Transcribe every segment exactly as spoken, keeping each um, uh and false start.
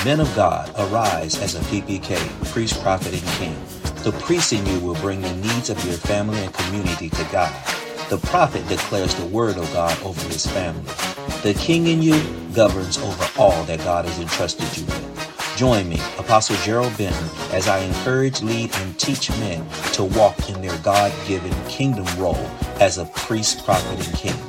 Men of God, arise as a P P K, priest, prophet, and king. The priest in you will bring the needs of your family and community to God. The prophet declares the word of God over his family. The king in you governs over all that God has entrusted you with. Join me, Apostle Gerald Benton, as I encourage, lead, and teach men to walk in their God-given kingdom role as a priest, prophet, and king.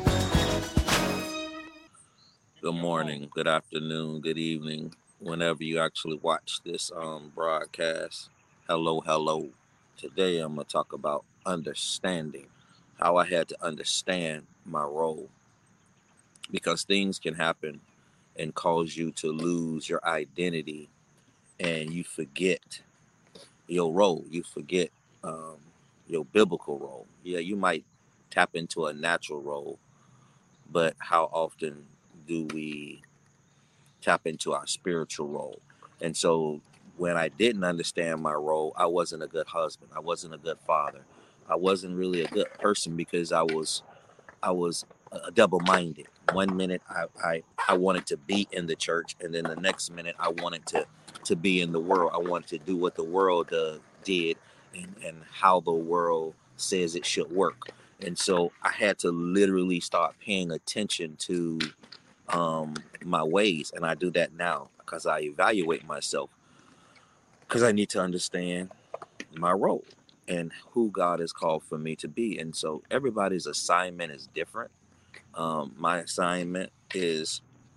Good morning, good afternoon, good evening, whenever you actually watch this um, broadcast. Hello, hello. Today I'm going to talk about understanding, how I had to understand my role, because things can happen and cause you to lose your identity and you forget your role. You forget um, your biblical role. Yeah, you might tap into a natural role, but how often do we tap into our spiritual role? And so when I didn't understand my role, I wasn't a good husband. I wasn't a good father. I wasn't really a good person because I was I was uh, double-minded. One minute I, I I wanted to be in the church, and then the next minute I wanted to to be in the world. I wanted to do what the world uh, did and, and how the world says it should work. And so I had to literally start paying attention to um, my ways, and I do that now because I evaluate myself, because I need to understand my role and who God has called for me to be. And so everybody's assignment is different. Um, my assignment is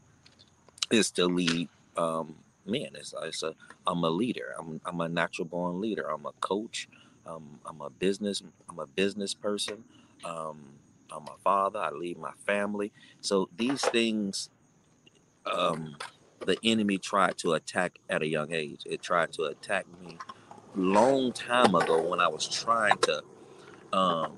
is to lead um, men. It's, it's a, I'm a leader. I'm, I'm a natural born leader. I'm a coach. Um, I'm a business. I'm a business person. Um, I'm a father. I lead my family. So these things, um, the enemy tried to attack at a young age. It tried to attack me long time ago when I was trying to um,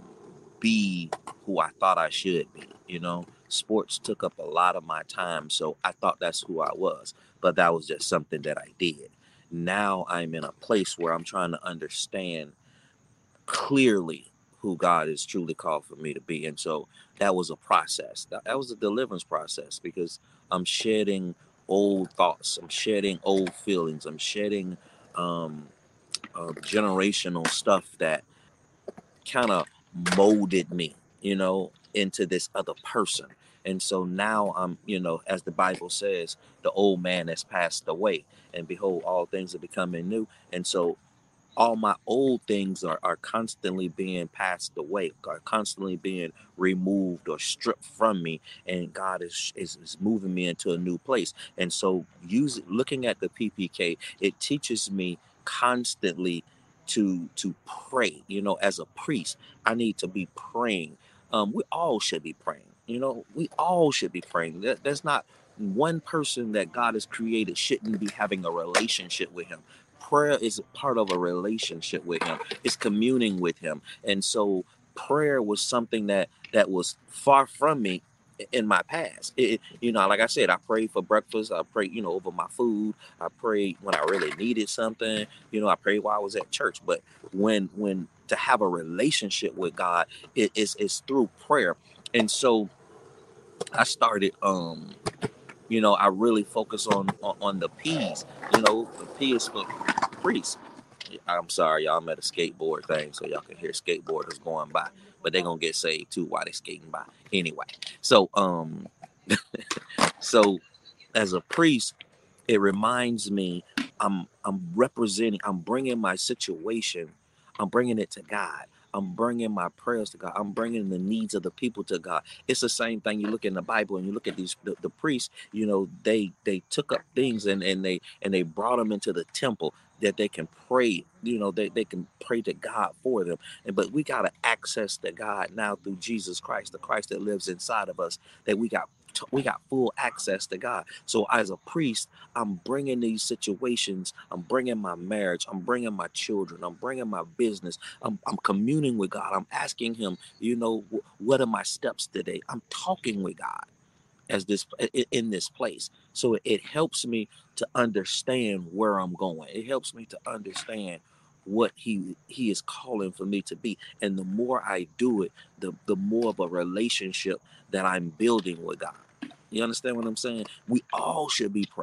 be who I thought I should be. You know, sports took up a lot of my time, so I thought that's who I was, but that was just something that I did. Now I'm in a place where I'm trying to understand clearly who God is truly called for me to be. And so that was a process. That, that was a deliverance process, because I'm shedding old thoughts. I'm shedding old feelings. I'm shedding um, uh, generational stuff that kind of molded me, you know, into this other person. And so now I'm, you know, as the Bible says, the old man has passed away, and behold, all things are becoming new. And so all my old things are, are constantly being passed away, are constantly being removed or stripped from me, and God is, is is moving me into a new place. And so using looking at the P P K, it teaches me constantly to to pray. You know, as a priest, I need to be praying. Um, we all should be praying. You know, we all should be praying. That, that's not one person that God has created shouldn't be having a relationship with him. Prayer is part of a relationship with him. It's communing with him. And so prayer was something that that was far from me in my past. It, you know, like I said, I prayed for breakfast. I prayed, you know, over my food. I prayed when I really needed something. You know, I prayed while I was at church. But when when to have a relationship with God, it is it's through prayer. And so I started um you know, I really focus on, on on the P's. You know, the P is for priest. I'm sorry, y'all. I'm at a skateboard thing, so y'all can hear skateboarders going by, but they're gonna get saved too while they're skating by. Anyway, so um, so as a priest, it reminds me I'm I'm representing, I'm bringing my situation, I'm bringing it to God. I'm bringing my prayers to God. I'm bringing the needs of the people to God. It's the same thing. You look in the Bible and you look at these the, the priests. You know, they they took up things and and they and they brought them into the temple that they can pray. You know, they they can pray to God for them. And but we got to access to God now through Jesus Christ, the Christ that lives inside of us. That we got we got full access to God. So as a priest, I'm bringing these situations, I'm bringing my marriage, I'm bringing my children, I'm bringing my business, I'm, I'm communing with God. I'm asking him, you know, what are my steps today? I'm talking with God as this in this place. So it helps me to understand where I'm going. It helps me to understand what he he is calling for me to be. And the more I do it, the the more of a relationship that I'm building with God. You understand what I'm saying? We all should be praying.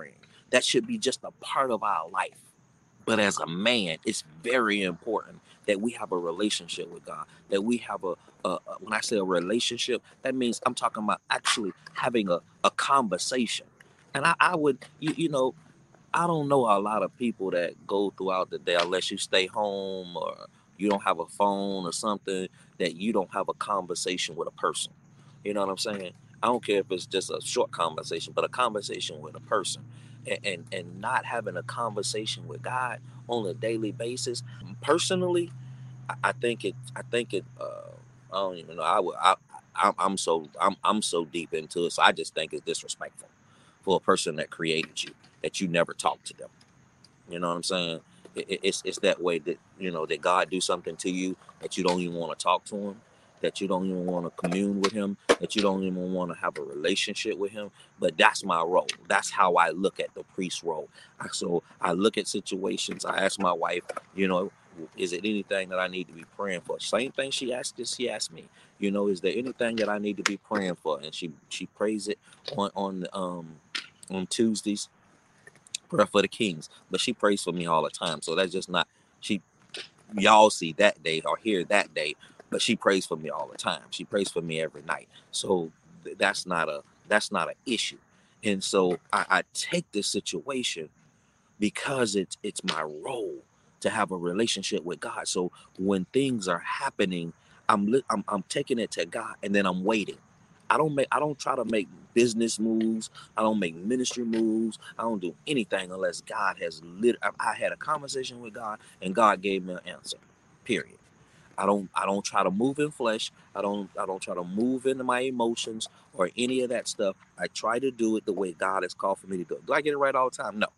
That should be just a part of our life. But as a man, it's very important that we have a relationship with God, that we have a, a, a when I say a relationship, that means I'm talking about actually having a, a conversation. And I, I would, you, you know, I don't know a lot of people that go throughout the day, unless you stay home or you don't have a phone or something, that you don't have a conversation with a person. You know what I'm saying? I don't care if it's just a short conversation, but a conversation with a person. And, and, and not having a conversation with God on a daily basis. Personally, I, I think it, I think it, uh, I don't even know. I would, I, I, I'm so, I'm, I'm so deep into it. So I just think it's disrespectful for a person that created you, that you never talk to them. You know what I'm saying? It, it, it's it's that way that, you know, that God do something to you that you don't even want to talk to him, that you don't even want to commune with him, that you don't even want to have a relationship with him. But that's my role. That's how I look at the priest role. I, so I look at situations. I ask my wife, you know, is it anything that I need to be praying for? Same thing she asked this, she asked me, you know, is there anything that I need to be praying for? And she she prays it on on um on Tuesdays, prayer for the kings. But she prays for me all the time. So that's just not, she, y'all see that day or hear that day, but she prays for me all the time. She prays for me every night. So th- that's not a, that's not an issue. And so I, I take this situation because it's it's my role to have a relationship with God. So when things are happening, I'm li- I'm, I'm taking it to God, and then I'm waiting. I don't make I don't try to make business moves. I don't make ministry moves. I don't do anything unless God has lit. I, I had a conversation with God, and God gave me an answer. Period. I don't I don't try to move in flesh. I don't I don't try to move into my emotions or any of that stuff. I try to do it the way God has called for me to do it. Do I get it right all the time? No.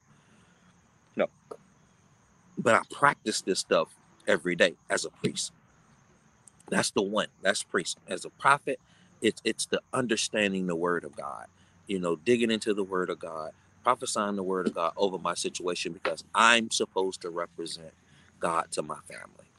No. But I practice this stuff every day as a priest. That's the one. That's priest. As a prophet, it's it's the understanding the word of God. You know, digging into the word of God, prophesying the word of God over my situation, because I'm supposed to represent God to my family.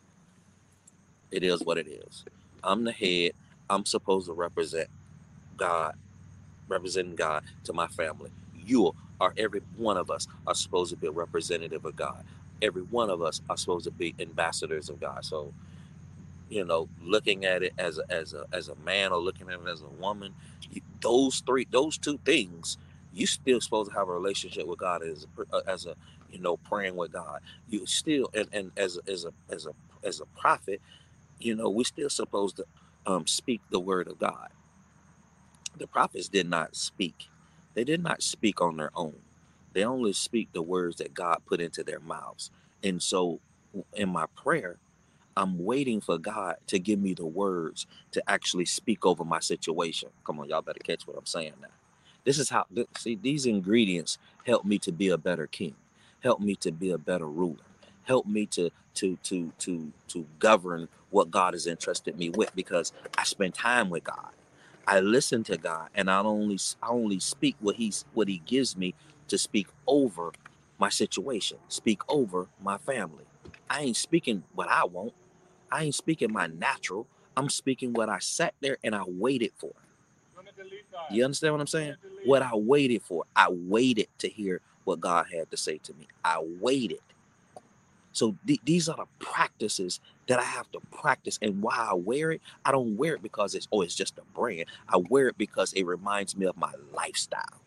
It is what it is. I'm the head. I'm supposed to represent God, representing God to my family. You are, every one of us are supposed to be a representative of God. Every one of us are supposed to be ambassadors of God. So, you know, looking at it as a, as a as a man or looking at it as a woman, you, those three, those two things, you still supposed to have a relationship with God as a, as a, you know, praying with God. You still, and, and as a, as a as a as a prophet, you know, we still supposed to um, speak the word of God. The prophets did not speak. They did not speak on their own. They only speak the words that God put into their mouths. And so in my prayer, I'm waiting for God to give me the words to actually speak over my situation. Come on, y'all better catch what I'm saying now. This is how, see, these ingredients help me to be a better king, help me to be a better ruler, help me to to to to to govern what God has entrusted me with, because I spend time with God. I listen to God, and I only I only speak what he's what he gives me to speak over my situation, speak over my family. I ain't speaking what I want. I ain't speaking my natural. I'm speaking what I sat there and I waited for. You understand what I'm saying? What I waited for. I waited to hear what God had to say to me. I waited. So th- these are the practices that I have to practice. And why I wear it, I don't wear it because it's, oh, it's just a brand. I wear it because it reminds me of my lifestyle.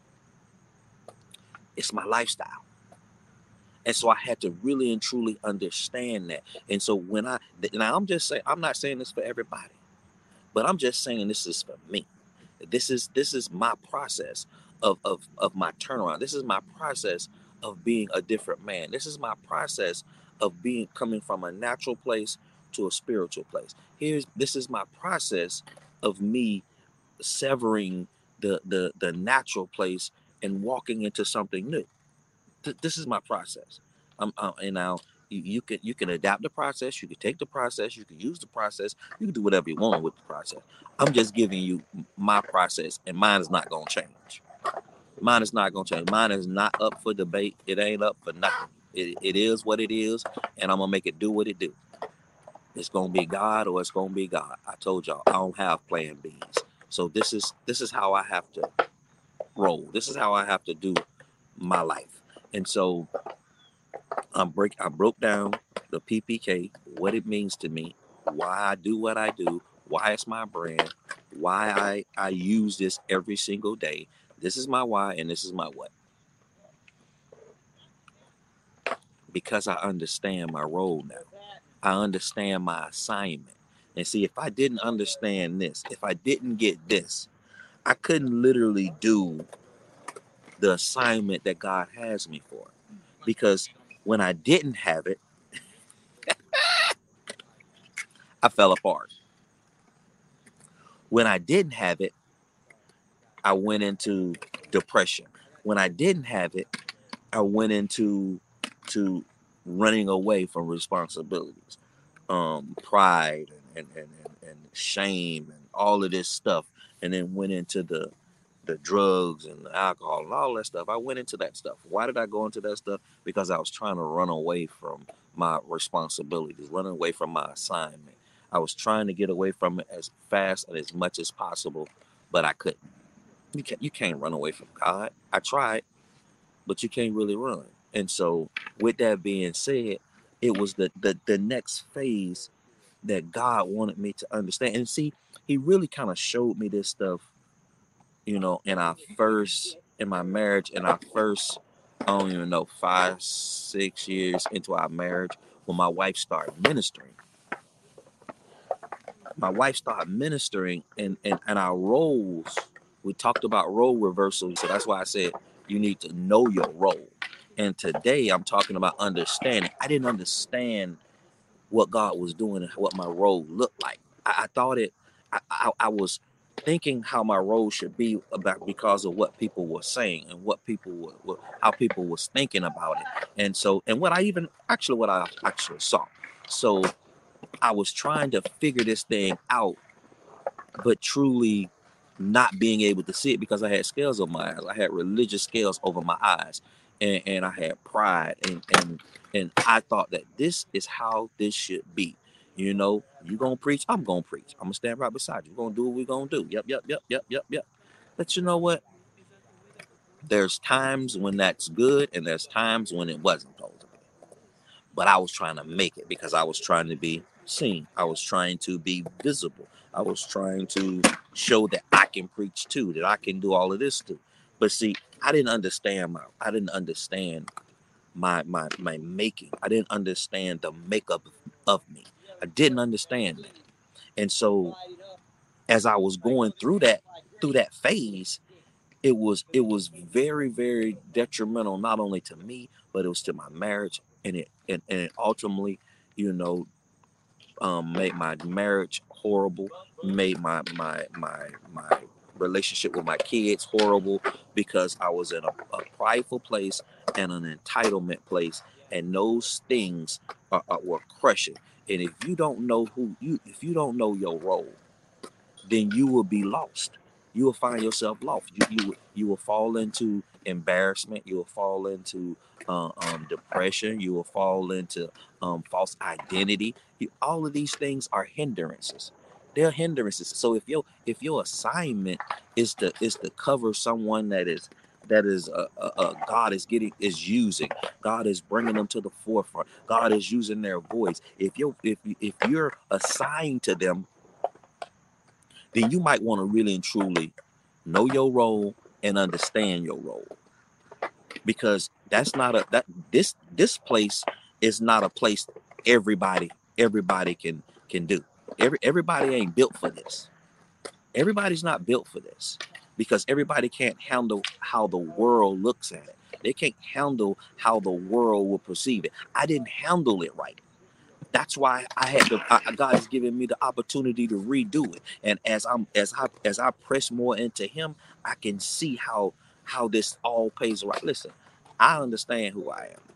It's my lifestyle. And so I had to really and truly understand that. And so when I, now I'm just saying, I'm not saying this for everybody, but I'm just saying this is for me. This is this is my process of, of, of my turnaround. This is my process of being a different man. This is my process of being coming from a natural place to a spiritual place. Here's this is my process of me severing the the, the natural place and walking into something new. Th- this is my process. I'm uh, and now you, you can you can adapt the process. You can take the process. You can use the process. You can do whatever you want with the process. I'm just giving you my process, and mine is not gonna change. Mine is not gonna change. Mine is not up for debate. It ain't up for nothing. It, it is what it is, and I'm gonna make it do what it do. It's gonna be God or it's gonna be God. I told y'all I don't have plan B's. So this is this is how I have to roll. This is how I have to do my life. And so I'm break I broke down the P P K, what it means to me, why I do what I do, why it's my brand, why I, I use this every single day. This is my why and this is my what. Because I understand my role now. I understand my assignment. And see, if I didn't understand this, if I didn't get this, I couldn't literally do the assignment that God has me for. Because when I didn't have it, I fell apart. When I didn't have it, I went into depression. When I didn't have it, I went into to running away from responsibilities, um, pride and, and, and, and shame and all of this stuff, and then went into the the drugs and the alcohol and all that stuff. I went into that stuff. Why did I go into that stuff? Because I was trying to run away from my responsibilities, running away from my assignment. I was trying to get away from it as fast and as much as possible, but I couldn't. You can't, you can't run away from God. I tried, but you can't really run. And so with that being said, it was the, the, the next phase that God wanted me to understand. And see, he really kind of showed me this stuff, you know, in our first, in my marriage, in our first, I don't even know, five, six years into our marriage, when my wife started ministering. My wife started ministering, and, and, and our roles, we talked about role reversal. So that's why I said you need to know your role. And today I'm talking about understanding. I didn't understand what God was doing and what my role looked like. I, I thought it, I, I, I was thinking how my role should be about because of what people were saying and what people were, were how people was thinking about it. And so, and what I even, actually what I actually saw. So I was trying to figure this thing out, but truly not being able to see it because I had scales over my eyes. I had religious scales over my eyes, and, and I had pride, and, and and I thought that this is how this should be. You know, you gonna preach, I'm gonna preach. I'm gonna stand right beside you. We're gonna do what we're gonna do. Yep, yep, yep, yep, yep, yep. But you know what? There's times when that's good, and there's times when it wasn't supposed to be. But I was trying to make it because I was trying to be seen. I was trying to be visible. I was trying to show that I can preach too, that I can do all of this too. But see, I didn't understand my I didn't understand my my my making. I didn't understand the makeup of me. I didn't understand that. And so as I was going through that through that phase, it was it was very, very detrimental, not only to me, but it was to my marriage, and it and, and it ultimately, you know, um, made my marriage horrible, made my my my my relationship with my kids horrible, because I was in a, a prideful place and an entitlement place, and those things are, are, were crushing. And if you don't know who you, if you don't know your role, then you will be lost. You will find yourself lost. You you, you will fall into embarrassment. You will fall into uh, um, depression. You will fall into um, false identity. You, all of these things are hindrances. They're hindrances. So if your if your assignment is to is to cover someone that is that is uh, uh, uh, God is getting is using, God is bringing them to the forefront, God is using their voice. If you if if you're assigned to them, then you might want to really and truly know your role and understand your role, because that's not a that this this place is not a place everybody everybody can can do. Every everybody ain't built for this. Everybody's not built for this, because everybody can't handle how the world looks at it. They can't handle how the world will perceive it. I didn't handle it right. That's why I had to. I, God has given me the opportunity to redo it. And as I'm as I as I press more into Him, I can see how how this all pays right. Listen, I understand who I am.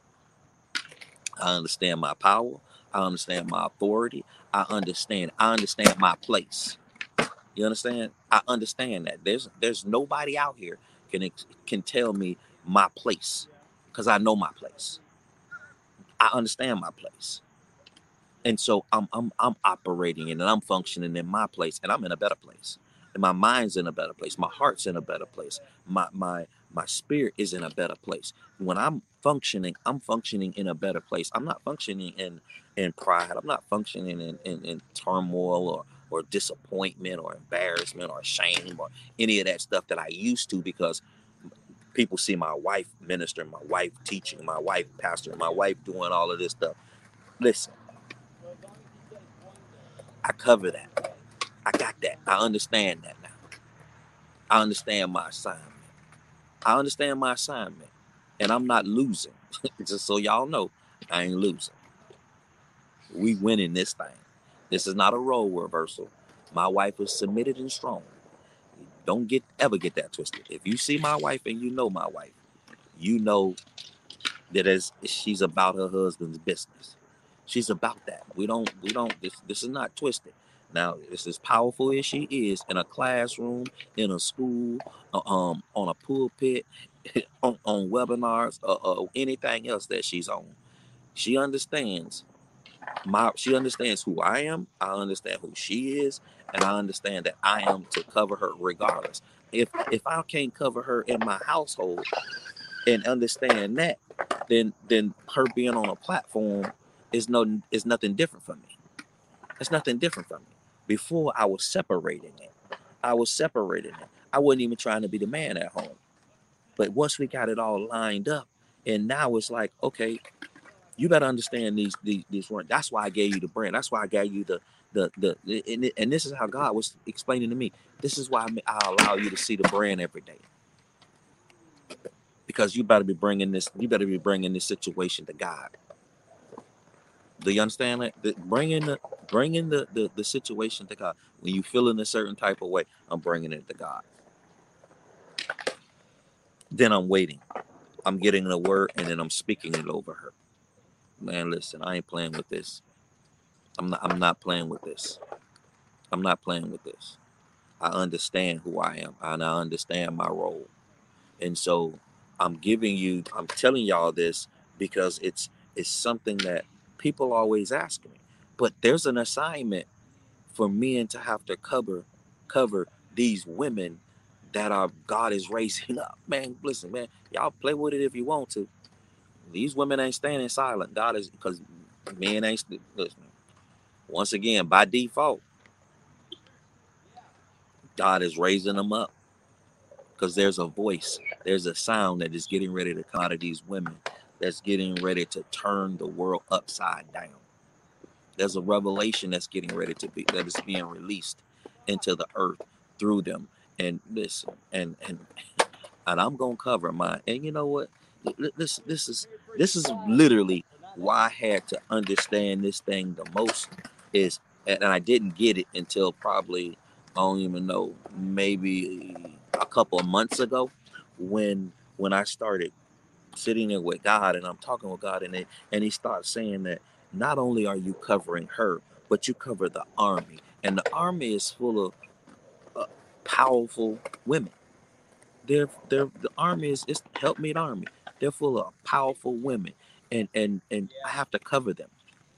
I understand my power. I understand my authority. I understand. I understand my place. You understand? I understand that there's there's nobody out here can can tell me my place, because I know my place. I understand my place. And so I'm I'm I'm operating and I'm functioning in my place, and I'm in a better place. And my mind's in a better place. My heart's in a better place. My my My spirit is in a better place. When I'm functioning, I'm functioning in a better place. I'm not functioning in in pride. I'm not functioning in, in, in turmoil or or disappointment or embarrassment or shame or any of that stuff that I used to, because people see my wife ministering, my wife teaching, my wife pastoring, my wife doing all of this stuff. Listen, I cover that. I got that. I understand that now. I understand my assignment. I understand my assignment. And I'm not losing. Just so y'all know, I ain't losing. We winning this thing. This is not a role reversal. My wife is submitted and strong. Don't get ever get that twisted. If you see my wife and you know my wife, you know that as she's about her husband's business. She's about that. We don't, we don't, this, this is not twisted. Now, it's as powerful as she is in a classroom, in a school, uh, um, on a pulpit, on, on webinars, or uh, uh, anything else that she's on. She understands my, she understands who I am. I understand who she is, and I understand that I am to cover her regardless. If if I can't cover her in my household and understand that, then then her being on a platform is no is nothing different from me. It's nothing different from me. Before, I was separating it. I was separating it. I wasn't even trying to be the man at home. But once we got it all lined up, and now it's like, okay, you better understand these these these words. That's why I gave you the brand. That's why I gave you the the the and, and this is how God was explaining to me. This is why I allow you to see the brand every day. Because you better be bringing this, you better be bringing this situation to God. Do you understand that? The, bringing the, bringing the, the, the situation to God. When you feel in a certain type of way, I'm bringing it to God. Then I'm waiting. I'm getting the word, and then I'm speaking it over her. Man, listen, I ain't playing with this. I'm not. I'm not playing with this. I'm not playing with this. I understand who I am, and I understand my role. And so I'm giving you, I'm telling y'all this because it's it's something that people always ask me. But there's an assignment for men to have to cover cover these women that are God is raising up. Man, listen, man, y'all play with it if you want to. These women ain't standing silent. God is, because men ain't, listen, once again, by default, God is raising them up. Because there's a voice, there's a sound that is getting ready to come out of these women that's getting ready to turn the world upside down. There's a revelation that's getting ready to be, that is being released into the earth through them. And listen, and and and I'm gonna cover mine. And you know what? This this is this is literally why I had to understand this thing the most. Is and I didn't get it until probably, I don't even know, maybe a couple of months ago, when when I started sitting there with God and I'm talking with God, and it, and He starts saying that not only are you covering her, but you cover the army, and the army is full of uh, powerful women. They're they're the army is it's helpmate army. They're full of powerful women, and and and I have to cover them.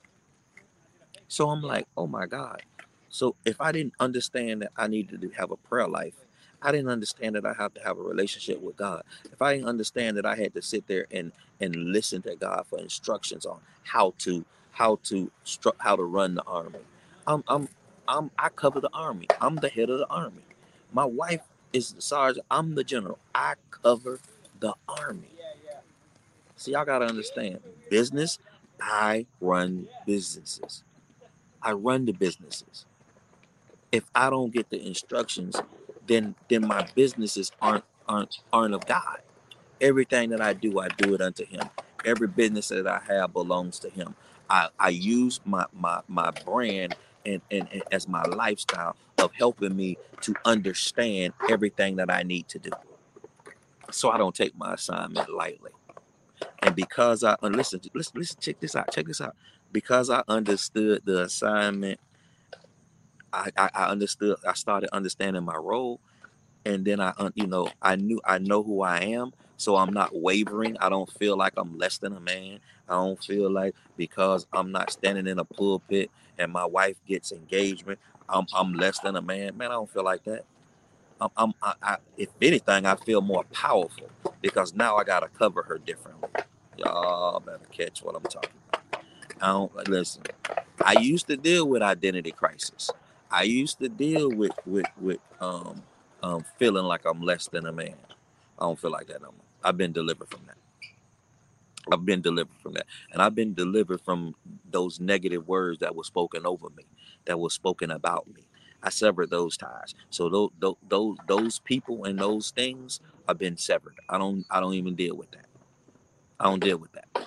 So I'm like, oh my God. So if I didn't understand that I needed to have a prayer life, I didn't understand that I have to have a relationship with God. If I didn't understand that I had to sit there and and listen to God for instructions on how to how to stru- how to run the army, I'm I'm I'm I cover the army. I'm the head of the army. My wife is the sergeant. I'm the general. I cover the army. So y'all gotta understand, business. I run businesses. I run the businesses. If I don't get the instructions, then then my businesses aren't aren't aren't of God. Everything that I do, I do it unto Him. Every business that I have belongs to Him. I, I use my my my brand and, and, and as my lifestyle of helping me to understand everything that I need to do. So I don't take my assignment lightly. And because I uh, listen, listen, listen, check this out, check this out. Because I understood the assignment, I, I, I understood. I started understanding my role, and then I, uh, you know, I knew I know who I am, so I'm not wavering. I don't feel like I'm less than a man. I don't feel like because I'm not standing in a pulpit and my wife gets engagement, I'm I'm less than a man. Man, I don't feel like that. I'm, I'm I, I, if anything, I feel more powerful because now I got to cover her differently. Y'all better catch what I'm talking about. I don't listen. I used to deal with identity crisis. I used to deal with with with um um feeling like I'm less than a man. I don't feel like that no more. I've been delivered from that. I've been delivered from that. And I've been delivered from those negative words that were spoken over me, that were spoken about me. I severed those ties. So those those those, those people and those things have been severed. I don't I don't even deal with that. I don't deal with that.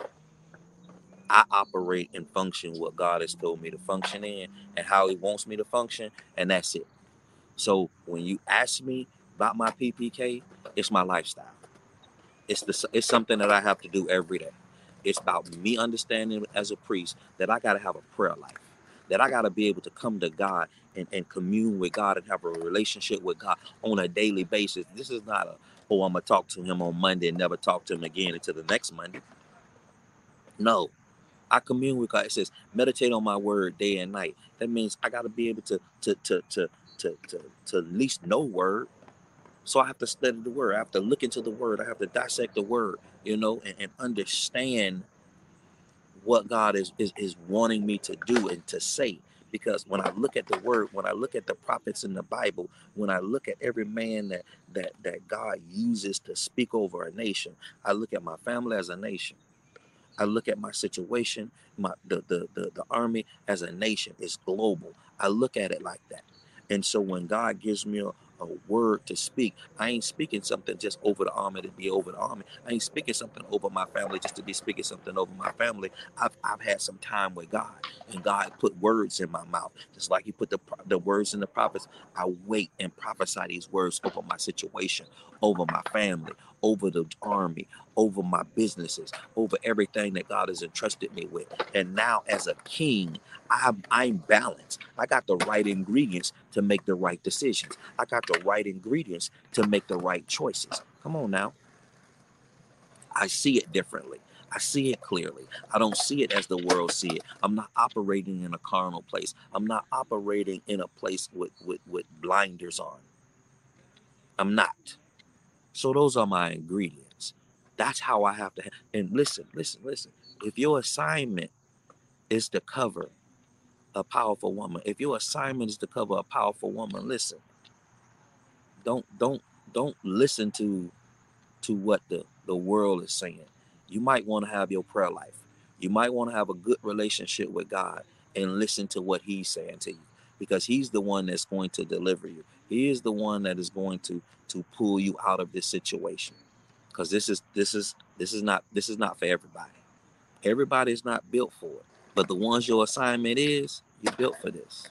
I operate and function what God has told me to function in and how He wants me to function, and that's it. So when you ask me about my P P K, it's my lifestyle. It's the it's something that I have to do every day. It's about me understanding as a priest that I got to have a prayer life, that I got to be able to come to God and, and commune with God and have a relationship with God on a daily basis. This is not a, oh, I'm going to talk to Him on Monday and never talk to Him again until the next Monday. No. I commune with God. It says, meditate on my word day and night. That means I got to be able to to to to to to to at least know word. So I have to study the word. I have to look into the word. I have to dissect the word, you know, and, and understand what God is, is is wanting me to do and to say. Because when I look at the word, when I look at the prophets in the Bible, when I look at every man that that that God uses to speak over a nation, I look at my family as a nation. I look at my situation, my the, the the the army as a nation. It's global. I look at it like that. And so when God gives me a, a word to speak, I ain't speaking something just over the army to be over the army. I ain't speaking something over my family just to be speaking something over my family. I've I've had some time with God, and God put words in my mouth, just like He put the the words in the prophets. I wait and prophesy these words over my situation, over my family, over the army, over my businesses, over everything that God has entrusted me with. And now as a king, I'm, I'm balanced. I got the right ingredients to make the right decisions. I got the right ingredients to make the right choices. Come on now. I see it differently. I see it clearly. I don't see it as the world see it. I'm not operating in a carnal place. I'm not operating in a place with, with, with blinders on. I'm not. So those are my ingredients. That's how I have to. Ha- and listen, listen, listen. If your assignment is to cover a powerful woman, if your assignment is to cover a powerful woman, listen. Don't don't don't listen to to what the the world is saying. You might want to have your prayer life. You might want to have a good relationship with God and listen to what He's saying to you, because He's the one that's going to deliver you. He is the one that is going to to pull you out of this situation. Because this is this is this is not this is not for everybody. Everybody is not built for it. But the ones your assignment is, you're built for this.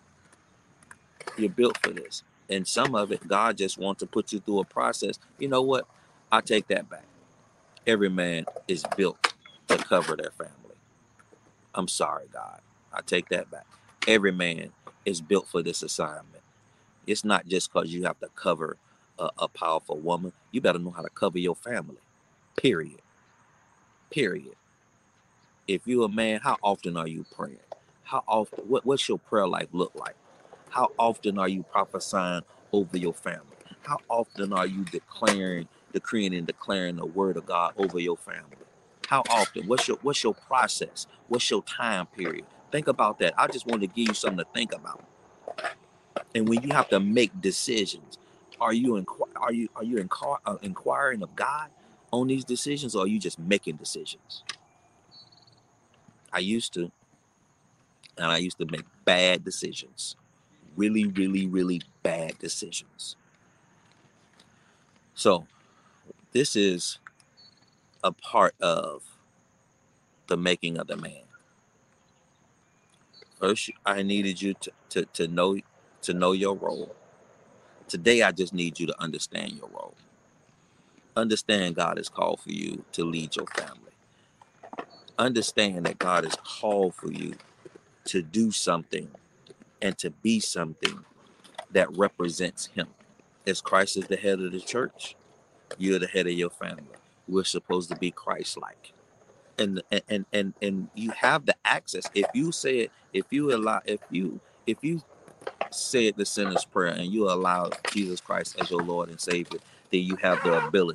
You're built for this. And some of it, God just wants to put you through a process. You know what? I take that back. Every man is built to cover their family. I'm sorry, God. I take that back. Every man is built for this assignment. It's not just because you have to cover a, a powerful woman. You better know how to cover your family. Period. Period. If you're a man, how often are you praying? How often? What, what's your prayer life look like? How often are you prophesying over your family? How often are you declaring, decreeing, and declaring the word of God over your family? How often? What's your What's your process? What's your time period? Think about that. I just wanted to give you something to think about. And when you have to make decisions, are you inqu- are you are you inquir- uh, inquiring of God on these decisions, or are you just making decisions? I used to. And I used to make bad decisions. Really, really, really bad decisions. So this is a part of the making of the man. First, I needed you to, to, to know to know your role. Today, I just need you to understand your role. Understand God has called for you to lead your family. Understand that God has called for you to do something and to be something that represents Him. As Christ is the head of the church, you're the head of your family. We're supposed to be Christ-like, and and and and you have the access. If you say it, if you allow, if you if you say it the sinner's prayer, and you allow Jesus Christ as your Lord and Savior, then you have the ability.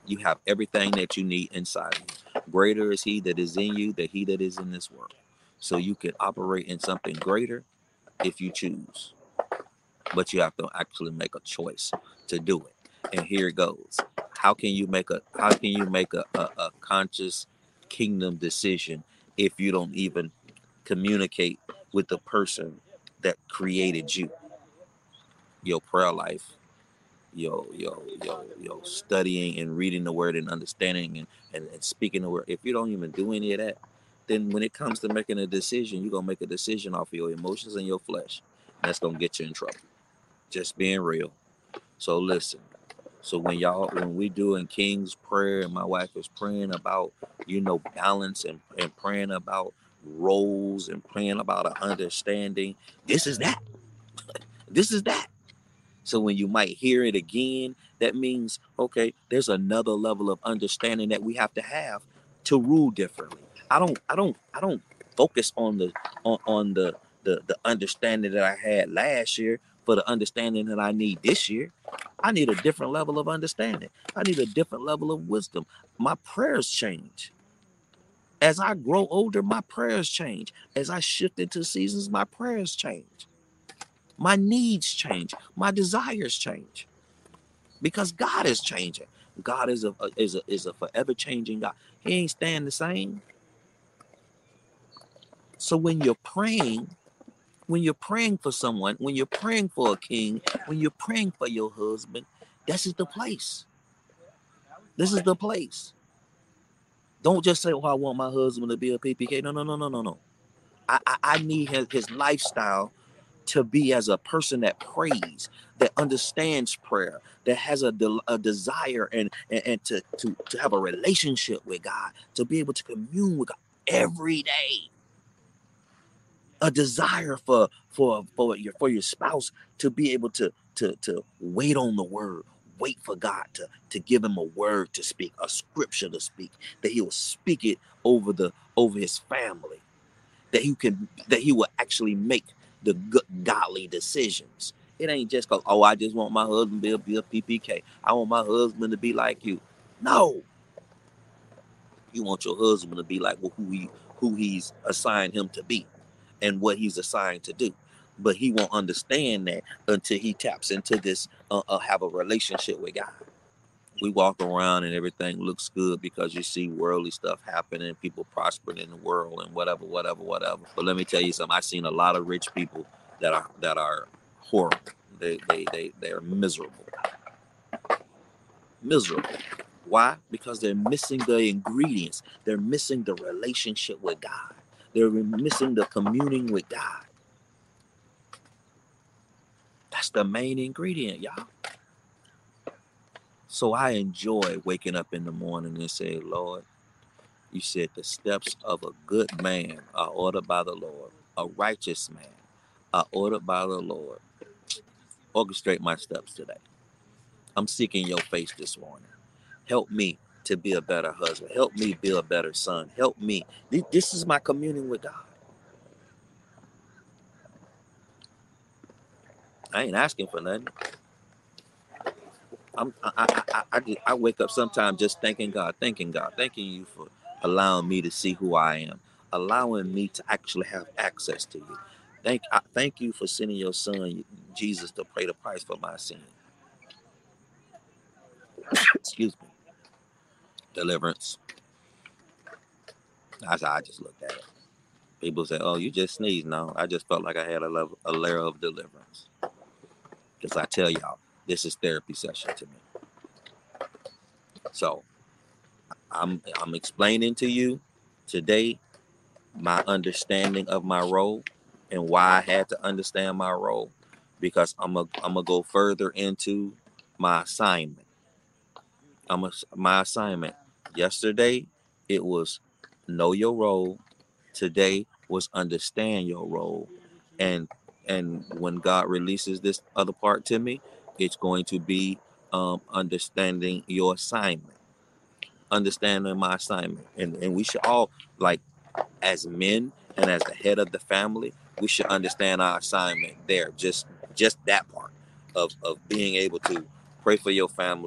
You have everything that you need inside of you. Greater is he that is in you than he that is in this world. So you can operate in something greater if you choose. But you have to actually make a choice to do it. And here it goes. How can you make a how can you make a, a, a conscious kingdom decision if you don't even communicate with the person that created you? Your prayer life, your your your your studying and reading the word and understanding and, and, and speaking the word. If you don't even do any of that, then when it comes to making a decision, you're gonna make a decision off of your emotions and your flesh. And that's gonna get you in trouble. Just being real. So listen. So when y'all when we doing King's prayer and my wife is praying about, you know, balance and, and praying about roles and praying about an understanding, this is that. This is that. So when you might hear it again, that means, okay, there's another level of understanding that we have to have to rule differently. I don't, I don't, I don't focus on the on, on the, the the understanding that I had last year for the understanding that I need this year. I need a different level of understanding. I need a different level of wisdom. My prayers change. As I grow older, my prayers change. As I shift into seasons, my prayers change. My needs change. My desires change. Because God is changing. God is a, is a is a forever changing God. He ain't staying the same. So when you're praying, when you're praying for someone, when you're praying for a king, when you're praying for your husband, this is the place. This is the place. Don't just say, "Oh, I want my husband to be a P P K." No, no, no, no, no, no. I I, I need his, his lifestyle to be as a person that prays, that understands prayer, that has a, de- a desire and, and, and to, to, to have a relationship with God, to be able to commune with God every day. A desire for for for your for your spouse to be able to to to wait on the word, wait for God to to give him a word to speak, a scripture to speak, that he will speak it over the over his family, that he can that he will actually make the good godly decisions. It ain't just cause, oh, I just want my husband to be a, be a P P K. I want my husband to be like you. No, you want your husband to be like well, who he who he's assigned him to be, and what he's assigned to do. But he won't understand that until he taps into this, uh, uh, have a relationship with God. We walk around and everything looks good because you see worldly stuff happening, people prospering in the world and whatever, whatever, whatever. But let me tell you something. I've seen a lot of rich people that are that are horrible. They they they they're miserable. Miserable. Why? Because they're missing the ingredients. They're missing the relationship with God. They're missing the communing with God. That's the main ingredient, y'all. So I enjoy waking up in the morning and say, Lord, you said the steps of a good man are ordered by the Lord. A righteous man are ordered by the Lord. Orchestrate my steps today. I'm seeking your face this morning. Help me to be a better husband. Help me be a better son. Help me. This is my communion with God. I ain't asking for nothing. I'm, I, I, I, I, just, I wake up sometimes just thanking God, thanking God, thanking you for allowing me to see who I am, allowing me to actually have access to you. Thank, I, thank you for sending your son, Jesus, to pay the price for my sin. Excuse me. Deliverance. That's how I just looked at it. People say, oh, you just sneezed. No, I just felt like I had a, level, a layer of deliverance. Because I tell y'all, this is therapy session to me. So I'm I'm explaining to you today my understanding of my role and why I had to understand my role, because I'm a, I'm gonna go further into my assignment. I'm a, my assignment. Yesterday it was know your role. Today was understand your role, and and when God releases this other part to me, it's going to be um, understanding your assignment, understanding my assignment, and and we should all, like, as men and as the head of the family, we should understand our assignment there. Just just that part of, of being able to pray for your family,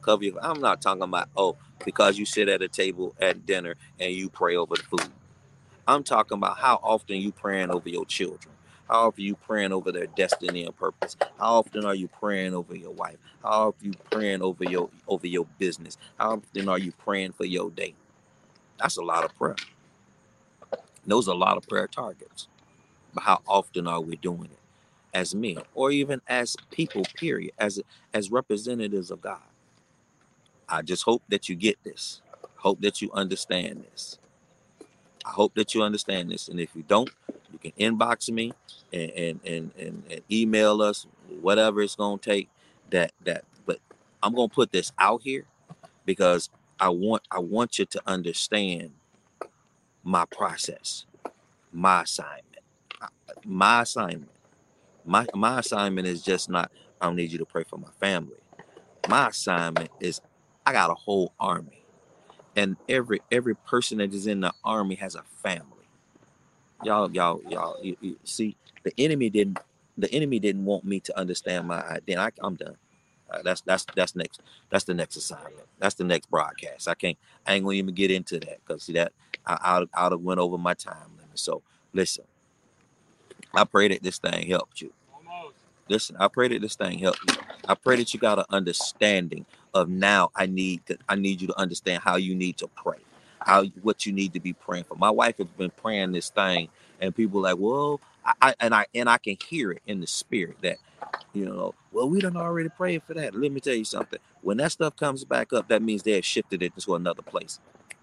Cover your. I'm not talking about, oh, because you sit at a table at dinner and you pray over the food. I'm talking about how often you praying over your children. How often you praying over their destiny and purpose? How often are you praying over your wife? How often you praying over your over your business? How often are you praying for your day? That's a lot of prayer. Those are a lot of prayer targets. But how often are we doing it as men, or even as people, period, as as representatives of God? I just hope that you get this. Hope that you understand this. I hope that you understand this. And if you don't, you can inbox me and and and, and, and email us, whatever it's gonna take. That that but I'm gonna put this out here because I want I want you to understand my process, my assignment. My assignment. My my assignment is just not, I don't need you to pray for my family. My assignment is I got a whole army. And every every person that is in the army has a family. Y'all, y'all, y'all, you, you see, the enemy didn't the enemy didn't want me to understand my identity. I, I'm done. Uh, that's that's that's next. That's the next assignment. That's the next broadcast. I can't. I ain't gonna even get into that because see that I I'd, I'd have went over my time limit. So listen, I pray that this thing helped you. Listen, I pray that this thing helped you. I pray that you got an understanding of now. I need to. I need you to understand how you need to pray, how what you need to be praying for. My wife has been praying this thing, and people are like, well, I, I and I and I can hear it in the spirit that, you know, well, we done already prayed for that. Let me tell you something. When that stuff comes back up, that means they have shifted it to another place.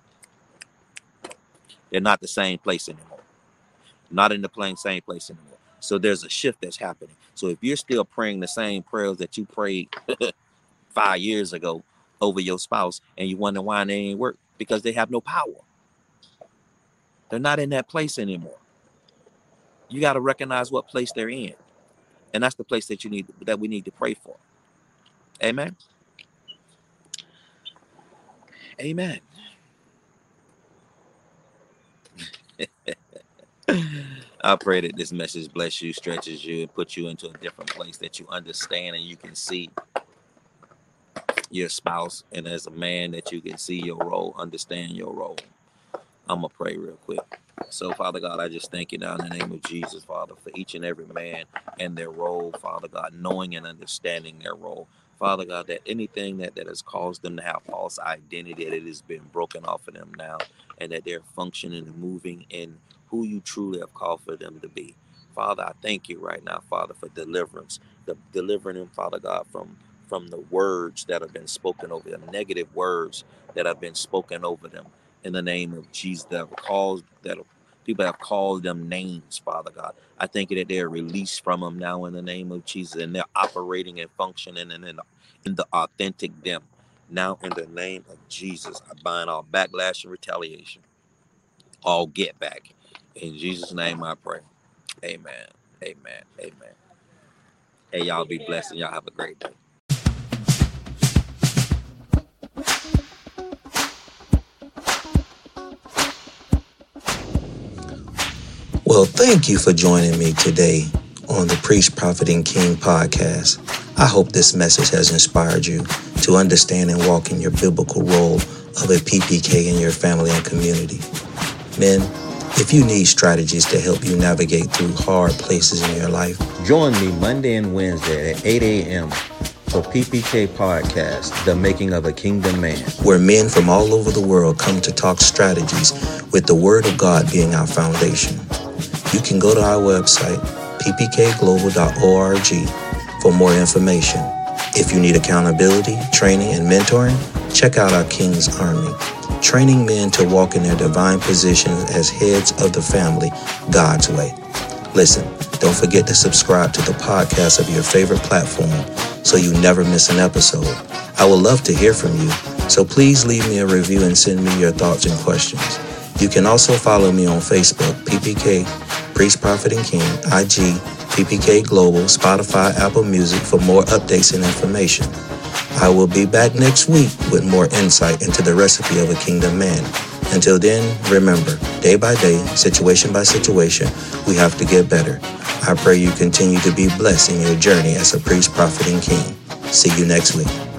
They're not the same place anymore. Not in the plain same place anymore. So there's a shift that's happening. So if you're still praying the same prayers that you prayed five years ago over your spouse, and you wonder why they ain't work, because they have no power. They're not in that place anymore. You got to recognize what place they're in. And that's the place that you need, that we need to pray for. Amen. Amen. I pray that this message bless you, stretches you, and puts you into a different place that you understand and you can see your spouse, and as a man that you can see your role, understand your role. I'm going to pray real quick. So, Father God, I just thank you now in the name of Jesus, Father, for each and every man and their role, Father God, knowing and understanding their role. Father God, that anything that, that has caused them to have false identity, that it has been broken off of them now, and that they're functioning and moving in who you truly have called for them to be. Father, I thank you right now, Father, for deliverance, the delivering them, Father God, from, from the words that have been spoken over them, negative words that have been spoken over them. In the name of Jesus, that have caused, that people have called them names, Father God. I thank you that they're released from them now in the name of Jesus, and they're operating and functioning in, in, in the authentic them. Now in the name of Jesus, I bind all backlash and retaliation, all get back. In Jesus' name I pray. Amen. Amen. Amen. Hey, y'all be blessed and y'all have a great day. Well, thank you for joining me today on the Priest, Prophet, and King podcast. I hope this message has inspired you to understand and walk in your biblical role of a P P K in your family and community. Men, if you need strategies to help you navigate through hard places in your life, join me Monday and Wednesday at eight a.m. for P P K Podcast, The Making of a Kingdom Man, where men from all over the world come to talk strategies with the Word of God being our foundation. You can go to our website, p p k global dot org, for more information. If you need accountability, training, and mentoring, check out our King's Army, training men to walk in their divine positions as heads of the family God's way. Listen, don't forget to subscribe to the podcast of your favorite platform so you never miss an episode. I would love to hear from you, so please leave me a review and send me your thoughts and questions. You can also follow me on Facebook, P P K, Priest, Prophet, and King, I G, P P K Global, Spotify, Apple Music for more updates and information. I will be back next week with more insight into the recipe of a kingdom man. Until then, remember, day by day, situation by situation, we have to get better. I pray you continue to be blessed in your journey as a priest, prophet, and king. See you next week.